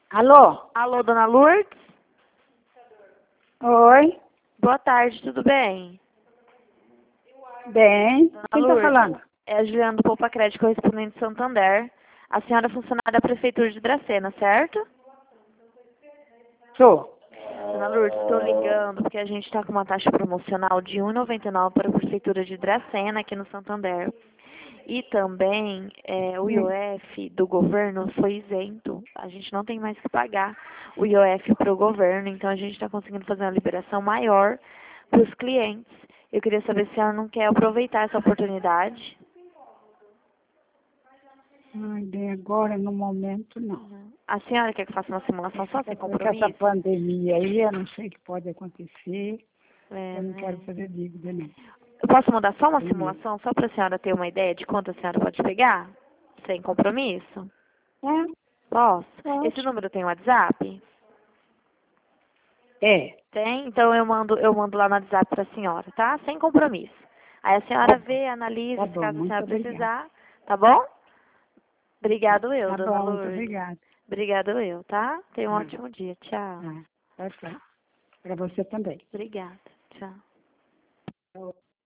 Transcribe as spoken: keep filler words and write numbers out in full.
Alô? Alô, dona Lourdes? Oi? Boa tarde, tudo bem? Bem. Dona Quem tá Lourdes, falando? é a Juliana do Poupa Crédito, correspondente de Santander. A senhora é funcionária da Prefeitura de Dracena, certo? Sou. Dona Lourdes, estou ligando porque a gente está com uma taxa promocional de um real e noventa e nove centavos para a Prefeitura de Dracena, aqui no Santander. E também é, o Hum. I O F do governo foi isento. A gente não tem mais que pagar o I O F para o governo, então a gente está conseguindo fazer uma liberação maior para os clientes. Eu queria saber se a senhora não quer aproveitar essa oportunidade. Ai, bem, agora, no momento, não. A senhora quer que eu faça uma simulação só sem Até porque essa compromisso? pandemia aí, eu não sei o que pode acontecer. É, Eu não quero né? fazer dívida, não. Eu posso mandar só uma Tenho medo. simulação, só para a senhora ter uma ideia de quanto a senhora pode pegar? Sem compromisso? É, Posso? Esse pode. número tem WhatsApp? É, Tem? Então eu mando, eu mando lá no WhatsApp para a senhora, tá? Sem compromisso. Aí a tá senhora bom. vê, Tá analisa, se bom, caso a muito senhora obrigada. precisar, tá bom? Obrigado eu, Tá dona bom, muito Lourdes. obrigada. Obrigado eu, tá? Tenha um Ah, ótimo dia. Tchau. ah, tá certo. Para você também. Obrigada. Tchau.